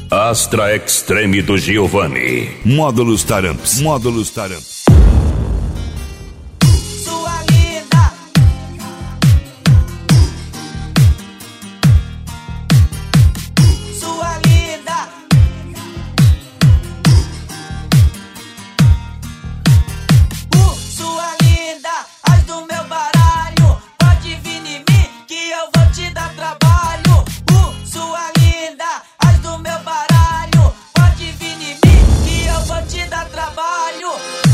Astra Extreme do Giovanni. Módulos Taramps. Sua linda. Sua linda. Sua linda. As do meu baralho. Pode vir em mim que eu vou te dar trabalho. Sua linda. As do meu baralho. Pode vir em mim que eu vou te dar trabalho.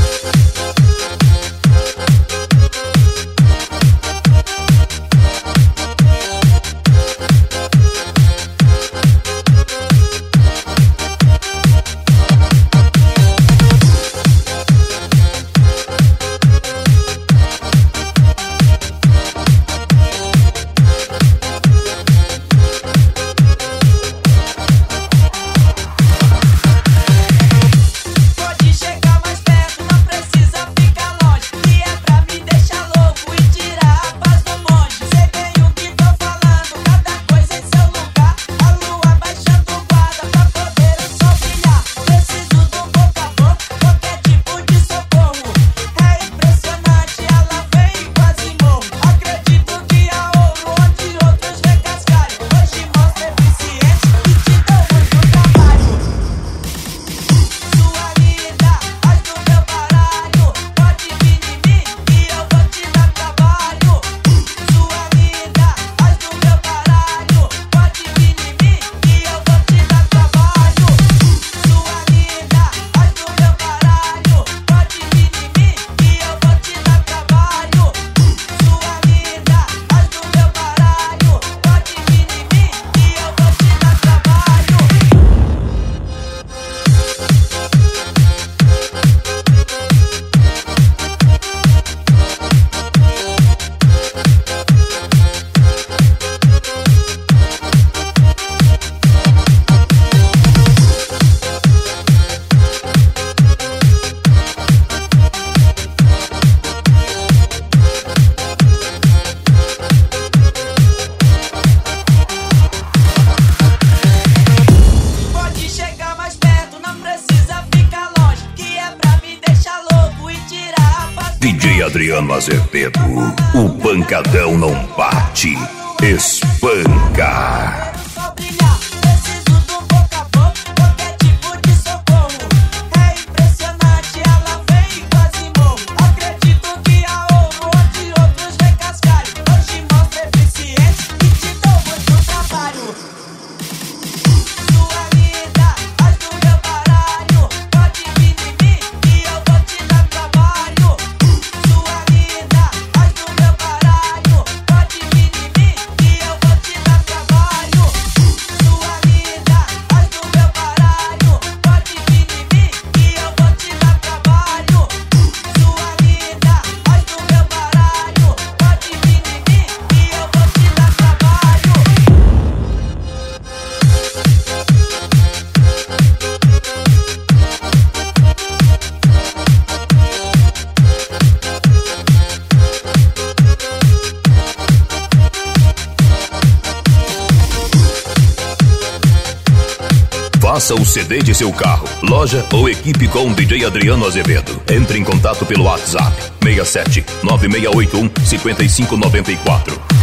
Pode chegar mais perto, não precisa ficar longe. Que é pra me deixar louco e tirar a paz do monge. Cê bem o que tô falando, cada coisa em seu lugar. A lua baixando guarda pra poder eu só brilhar. Preciso do boca a boca, qualquer tipo de socorro. É impressionante, ela vem e quase morro. Acredito que há ouro onde outros recascarem. Hoje mostra eficiente e te dou muito trabalho. Sua linda, as do meu baralho. Pode vir em mim que eu vou te dar trabalho. Sua linda, as do meu baralho. Pode vir em mim que eu vou te dar trabalho. Sua linda, as do meu baralho. Pode vir em mim que eu vou te dar trabalho. Sua linda, as do meu baralho. Pode vir em mim que eu vou te dar trabalho. Pode chegar mais perto, não precisa ficar longe. Que é pra me deixar louco e tirar a paz do DJ monge. Adriano Azevedo. O pancadão não bate, espanca. Só brilhar, preciso do boca a boca, qualquer tipo de socorro. É impressionante, ela vem e quase morro. Acredito que há ouro onde outros recascarem. Hoje mostra eficiente e te dou muito trabalho. Sua linda, as do meu baralho. Pode vir em mim que eu vou te dar trabalho. Sua linda, as do meu baralho. Pode vir em mim que eu vou te dar trabalho. Sua linda, as do meu baralho. Pode vir em mim que eu vou te dar trabalho. Sua linda, as do meu baralho. Pode vir em mim que eu vou te dar trabalho. Faça o CD de seu carro, loja ou equipe com o DJ Adriano Azevedo. Entre em contato pelo WhatsApp 67 9681 5594.